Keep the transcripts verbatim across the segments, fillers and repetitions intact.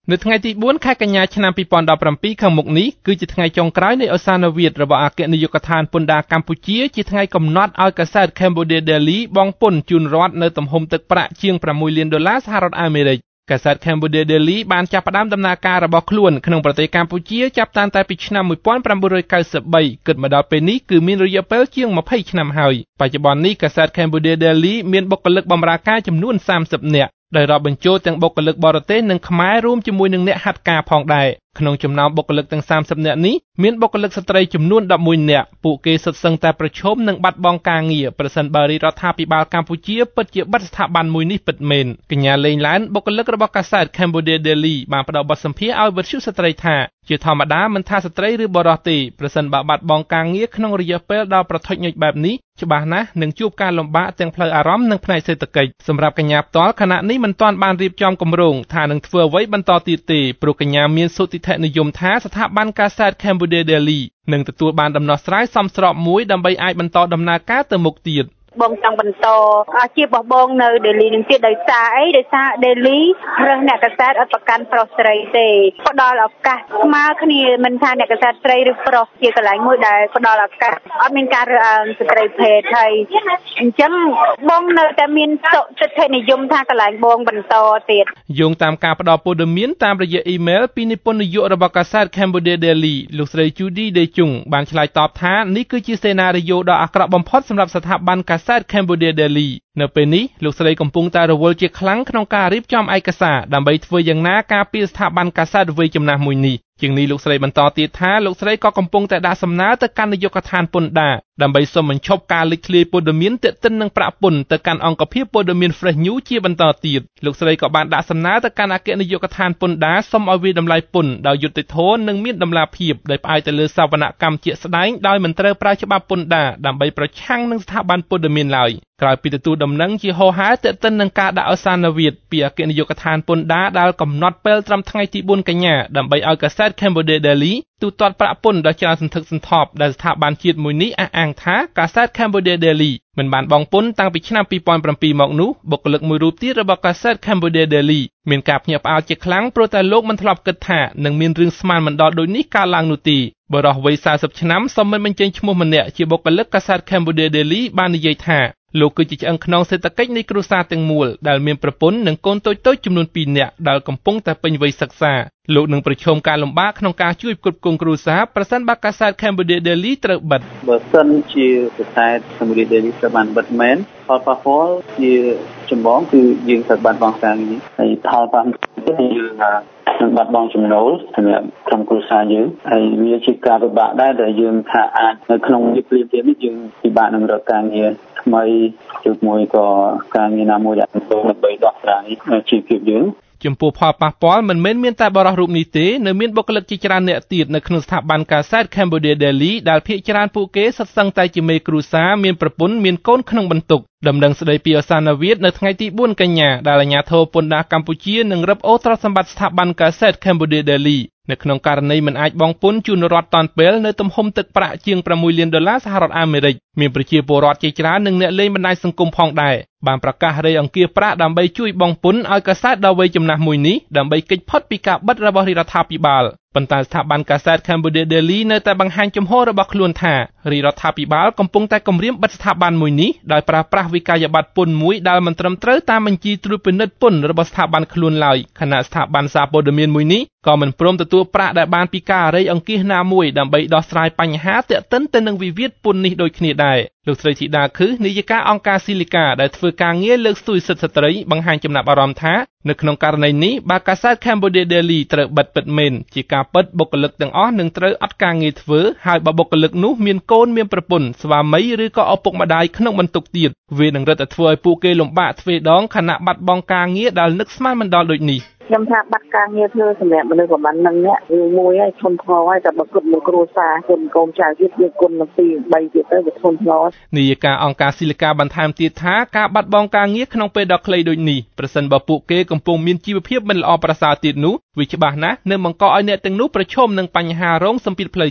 នៅថ្ងៃទីបួនខែកញ្ញាឆ្នាំពីរពាន់ដប់ប្រាំពីរខាងមុខនេះគឺជាថ្ងៃចុងក្រោយនៃឱសានវិទ្យរបស់អគ្គនាយកដ្ឋានពន្ធដារកម្ពុជាជាថ្ងៃកំណត់ឲ្យកាសែត Cambodia Daily បង់ពន្ធជូនរដ្ឋនៅទំហំទឹកប្រាក់ជាងប្រាំមួយលានដុល្លារសហរដ្ឋអាមេរិកកាសែត Cambodia Daily បានចាប់ផ្ដើមដំណើរការរបស់ខ្លួនក្នុងប្រទេសកម្ពុជាចាប់តាំងតែពីឆ្នាំmột nghìn chín trăm chín mươi baគិតមកដល់ពេលនេះគឺមានរយៈពេលជាងยี่สิบឆ្នាំហើយបច្ចុប្បន្ននេះកាសែត Cambodia Daily មានបុគ្គលិកបម្រើការចំនួនសាមសិបនាក់ដែលរាប់បញ្ចូលទាំងបុគ្គលិកបរទេសនិងខ្មែររួមជាមួយនឹងអ្នកហាត់ការផងដែរក្នុងចំណោមបុគ្គលិកទាំងសាមសិបនាក់នេះមានបុគ្គលិកស្ត្រីចំនួនដប់មួយនាក់ពួកគេសុទ្ធសឹងតែប្រឈមនឹងបាត់បង់ការងារប្រសិនបើរាជរដ្ឋាភិបាលកម្ពុជាពិតជាបិទស្ថាប័នមួយនេះពិតមែនកញ្ញាលេងឡានបុគ្គលិករបស់កាសែត Cambodia Daily បានផ្ដល់បទសម្ភាសន៍ឲ្យវិទ្យុស្ត្រីថាជាធម្មតាមិនថាស្ត្រីឬបុរសទេប្រសិនបើបាត់បង់ការងារក្នុងរយៈពេលដ៏ប្រថុយញើសបែបនេះច្បាស់ណាស់នឹងជួបការលំបាកទាំងផ្លូវអារម្មណ៍និងផ្នែកសេដ្ឋកិច្ចសម្រាប់កញ្ញាផ្ទាល់ខណៈនេះមិនទាន់បានរៀបចំគម្រោងថានឹងធ្វើអ្វីបន្តទៀតទេព្រោះកញ្ញាមានសុទិដ្ឋិនិយមថាស្ថាប័នកាសែត Cambodia Daily នឹងទទួលបានដំណោះស្រាយសមស្របមួយដើម្បីអាចបន្តដំណើរការទៅមុខទៀតបងចង់បន្តអាជីពរបស់បងនៅ Daily នឹងទៀតដោយសារអីដោយសារ Daily រើសអ្នកកាសែតអត់ប្រកាន់ប្រុសស្រីទេផ្ដល់ឱកាសស្មើគ្នាមិនថាអ្នកកាសែតស្រីឬប្រុសជាកន្លែងមួយដែលផ្ដល់ឱកាសអត់មានការរើសអើងស្ត្រីភេទហើយអញ្ចឹងបងនៅតែមានសុទិដ្ឋិនិយមថាកន្លែងបងបន្តទៀតយោងតាមការផ្ដល់ព័ត៌មានតាមរយៈអ៊ីមែលពីនិពន្ធនាយករបស់កាសែត Cambodia Daily លោកស្រី Judy Dechung បានឆ្លើយតបថានេះគឺជាសេណារីយ៉ូដ៏អាក្រក់បំផុតសម្រាប់ស្ថាប័នកាសែត Cambodia Daily នៅពេលនេះលោកស្រីកំពុងតែរវល់ជាខ្លាំងក្នុងការរៀបចំឯកសារដើម្បីធ្វើយ៉ាងណាការពារស្ថាប័នកាសែតវ័យចំណាស់មួយនេះជាងនេះលោកស្រីបន្តទៀតថាលោកស្រីក៏កំពុងតែដាក់សំណើទៅកាន់នាយកដ្ឋានពន្ធដារដើម្បីសុំបញ្ឈប់ការលេចធ្លាយព័ត៌មានទាក់ទិននឹងប្រាក់ពន្ធទៅកាន់អង្គភាពព័ត៌មាន Fresh News ជាបន្តទៀតលោកស្រីក៏បានដាក់សំណើទៅកាន់អគ្គនាយកដ្ឋានពន្ធដារសុំឲ្យវាយតម្លៃពន្ធដោយយុត្តិធម៌និងមានតម្លាភាពដោយផ្អែកទៅលើសវនកម្មជាក់ស្ដែងដោយមិនត្រូវប្រើច្បាប់ពន្ធដារដើម្បីប្រឆាំងនឹងស្ថាប័នព័ត៌មានឡើយក្រោយពីទទួលដំណឹងជាហោហែទាក់ទិននឹងការដាក់ឱសានវិទ្យពីអគ្គនាយកដ្ឋានពន្ធដារដែលកំណត់ពេលត្រឹមថ្ងៃទីបួនកញ្ញាដើម្បីឲ្យកាសែត Cambodia Daily ទូទាត់ប្រាក់ពន្ធដ៏ច្រើនសន្ធឹកសន្ធាប់ដែលស្ថាប័នជាតិមួយនេះអះអាងថាកាសែត Cambodia Daily មិនបានបង់ពន្ធតាំងពីឆ្នាំពីរពាន់ប្រាំពីរមកនោះបុគ្គលិកមួយរូបទៀតរបស់កាសែត Cambodia Daily មានការភ្ញាក់ផ្អើលជាខ្លាំងព្រោះតែលោកមិនធ្លាប់គិតថានឹងមានរឿងស្មានមិនដល់ដូចនេះកើតឡើងនោះទេបរិះវ័យសាសិបឆ្នាំសមមិនបញ្ចេញឈ្មោះម្នាក់ជាបុគ្គលិកកាសែត Cambodia Daily បាននិយាយថាលោកគឺជាឆ្អឹងខ្នងសេដ្ឋកិច្ចនៃគ្រួសារទាំងមូលដែលមានប្រពន្ធនិងកូនតូចៗចំនួនពីរនាក់ដែលកំពុងតែពេញវ័យសិក្សាលោកនឹងប្រឈមការលំបាកក្នុងការជួយផ្គត់ផ្គង់គ្រួសារប្រសិនបើកាសែត Cambodia Daily ត្រូវបិទបើសិនជាកាសែត Cambodia Daily ត្រូវបានបិទមែនផលប៉ះពាល់ជាចម្បងគឺយើងត្រូវបាត់បង់ការងារហើយផលប៉ះពាល់គឺយើងនឹងបាត់បង់ចំណូលសម្រាប់ក្រុមគ្រួសារយើងហើយវាជាការពិបាកដែរដែលយើងថាអាចនៅក្នុងនេះព្រាមៗនេះយើងពិបាកនឹងរកការងារថ្មីជាមួយក៏ការងារណាមួយដែលដើម្បីដោះស្រាយជីវភាពយើងចំពោះផលប៉ះពាល់មិនមែនមានតែបរិះរូបនេះទេនៅមានបុគ្គលិកជាច្រើនអ្នកទៀតនៅក្នុងស្ថាប័នកាសែត Cambodia Daily ដែលភាគច្រើនពួកគេសុទ្ធសឹងតែជាមេគ្រួសារមានប្រពន្ធមានកូនក្នុងបន្ទុកដំណឹងស្ដីពីឱសានវិទ្យនៅថ្ងៃទីបួនកញ្ញាដែលអាជ្ញាធរពន្ធដារកម្ពុជានឹងរឹបអូសទ្រព្យសម្បត្តិស្ថាប័នកាសែត Cambodia Daily នៅក្នុងករណីមិនអាចបង់ពន្ធជូនរដ្ឋតាន់ពេលនៅទំហំទឹកប្រាក់ជាងប្រាំមួយលានដុល្លារសហរដ្ឋអាមេរិកមានប្រជាពលរដ្ឋជាច្រើននិងអ្នកលេងបណ្ដាញសង្គមផងដែរបានប្រកាសរៃអង្គាសប្រាក់ដើម្បីជួយបង់ពន្ធឲ្យកាសែតដ៏វ័យចំណាស់មួយនេះដើម្បីគេចផុតពីការបិទរបស់រាជរដ្ឋាភិបាលប៉ុន្តែស្ថាប័នកាសែត Cambodia Daily នៅតែបង្ហាញជំហររបស់ខ្លួនថារាជរដ្ឋាភិបាលកំពុងតែគំរាមបិទស្ថាប័នមួយនេះដោយប្រើប្រាស់វិក័យប័ត្រពន្ធមួយដែលមិនត្រឹមត្រូវតាមបញ្ជីត្រួតពិនិត្យពន្ធរបស់ស្ថាប័នខ្លួនឡើយខណៈស្ថាប័នសារព័ត៌មានមួយនេះក៏មិនព្រមទទួលប្រាក់ដែលបានពីការរៃអង្គាសណាមួយដើម្បីដោះស្រាយបញ្ហាទាក់ទិនទៅនឹងវិវាទពន្ធនេះដូចគ្នាដែរលោកស្រីធីតាខឹសនាយិកាអង្គការស៊ីលីកាដែលធ្វើការងារលើកស្ទួយសិទ្ធិស្ត្រីបង្ហាញចំណាប់អារម្មណ៍ថានៅក្នុងករណីនេះបើកាសែត Cambodia Daily ត្រូវបិទពិតមែនជាការពិតបុគ្គលិកទាំងអស់នឹងត្រូវអត់ការងារធ្វើហើយបើបុគ្គលិកនោះមានកូនមានប្រពន្ធស្វាមីឬក៏ឪពុកម្ដាយក្នុងបន្ទុកទៀតវានឹងរឹតតែធ្វើឲ្យពួកគេលំបាកទ្វេដងខណៈបាត់បង់ការងារដែលនឹកស្មានមិនដល់ដូចនេះខ្ញុំថាបាត់ការងារធ្វើសម្រាប់មនុស្សប្រហែលនឹងអ្នករឿងមួយហើយធន់ធ្ងរហើយតែបើគិតមួយគ្រួសារគុណកូនចៅទៀតវាគុណនឹងពីរបីទៀតទៅវាធន់ធ្ងរនាយិកាអង្គការស៊ីលីកាបន្ថែមទៀតថាការបាត់បង់ការងារក្នុងពេលដ៏ខ្លីដូចនេះប្រសិនបើពួកគេកំពុងមានជីវភាពមិនល្អប្រសើរទៀតនោះវាច្បាស់ណាស់នឹងបង្កឲ្យអ្នកទាំងនោះប្រឈមនឹងបញ្ហារងសម្ពាធផ្លូវចិត្ត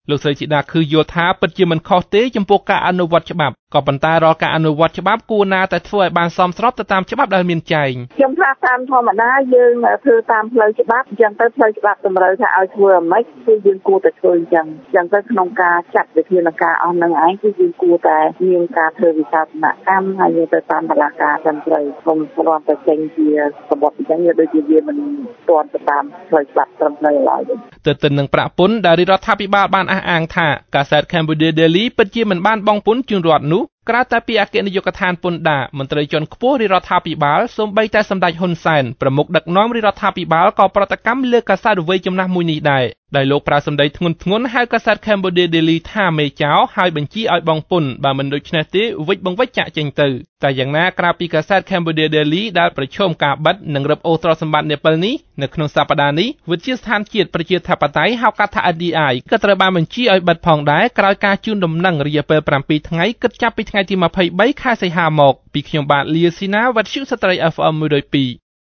លោកស្រីធីតាគឺយល់ថាពិតជាមិនខុសទេចំពោះការអនុវត្តច្បាប់ក៏ប៉ុន្តែរាល់ការអនុវត្តច្បាប់គួរណាតែធ្វើឲ្យបានសមស្របទៅតាមច្បាប់ដែលមានចែងខ្ញុំថាតាមធម្មតាយើងធ្វើតាមផ្លូវច្បាប់អញ្ចឹងទៅផ្លូវច្បាប់តម្រូវថាឲ្យធ្វើអ្មេចគឺយើងគួរតែធ្វើអញ្ចឹងអញ្ចឹងទៅក្នុងការចាត់វិធានការអស់នឹងឯងគឺយើងគួរតែមានការធ្វើវិសាស្ត្រនកម្មហើយយើងទៅតាមបលាការត្រឹមត្រូវខ្ញុំព្រមតែចេញជាសម្បត្តិអញ្ចឹងវាដូចជាវាមិនទាន់ទៅតាមផ្លូវច្បាប់ត្រឹមត្រូវឡើយទន្ទឹមនឹងប្រាក់ពន្ធដែលរដ្ឋាភិបាលបានអះអាងថាកាសែត Cambodia Daily ពិតជាមិនបានបង់ពន្ធជូនរដ្ឋនោះក្រៅតែពីអគ្គនាយកដ្ឋានពន្ធដារមន្ត្រីជាន់ខ្ពស់រាជរដ្ឋាភិបាលសូម្បីតែសម្ដេចហ៊ុនសែនប្រមុខដឹកនាំរាជរដ្ឋាភិបាលក៏ប្រតិកម្មលើកាសែតវ័យចំណាស់មួយនេះដែរដោយលោកប្រើសម្ដីធ្ងន់ធ្ងរហៅកាសែត Cambodia Daily ថាមេចោហើយបញ្ជាឲ្យបង់ពន្ធបើមិនដូច្នេះទេវិច្ចបង្វិចចាក់ចេញទៅតែយ៉ាងណាក្រៅពីកាសែត Cambodia Daily ដែលប្រឈមការបិទនិងរឹបអូសទ្រព្យសម្បត្តិនាពេលនេះនៅក្នុងសប្តាហ៍នេះវិទ្យាស្ថានជាតិប្រជាធិបតេយ្យហៅកាត់ថា N D I ក៏ត្រូវបានបញ្ជាឲ្យបិទផងដែរក្រោយការជូនដំណឹងរយៈពេលប្រាំពីរថ្ងៃគិតចាប់ពីថ្ងៃទីម្ភៃបីខែសីហាមកពីខ្ញុំបាទលាស៊ីណាវ៉ាត់ឈូសត្រី F M មួយរយពីរ